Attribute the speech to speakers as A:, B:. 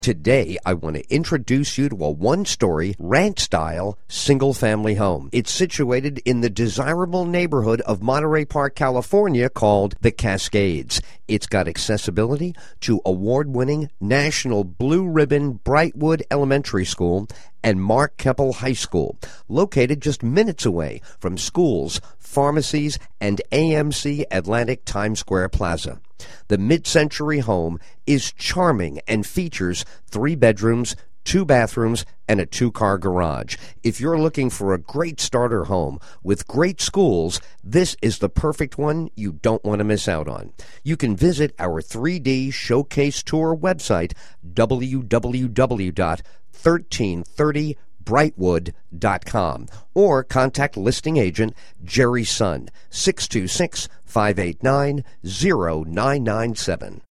A: Today, I want to introduce you to a one-story, ranch-style, single-family home. It's situated in the desirable neighborhood of Monterey Park, California, called the Cascades. It's got accessibility to award-winning National Blue Ribbon Brightwood Elementary School and Mark Keppel High School, located just minutes away from schools, pharmacies, and AMC Atlantic Times Square Plaza. The mid-century home is charming and features 3 bedrooms, 2 bathrooms, and a 2-car garage. If you're looking for a great starter home with great schools, this is the perfect one you don't want to miss out on. You can visit our 3D showcase tour website, www.1330brightwood.com, or contact listing agent Jerry Sun, 626-589-0997.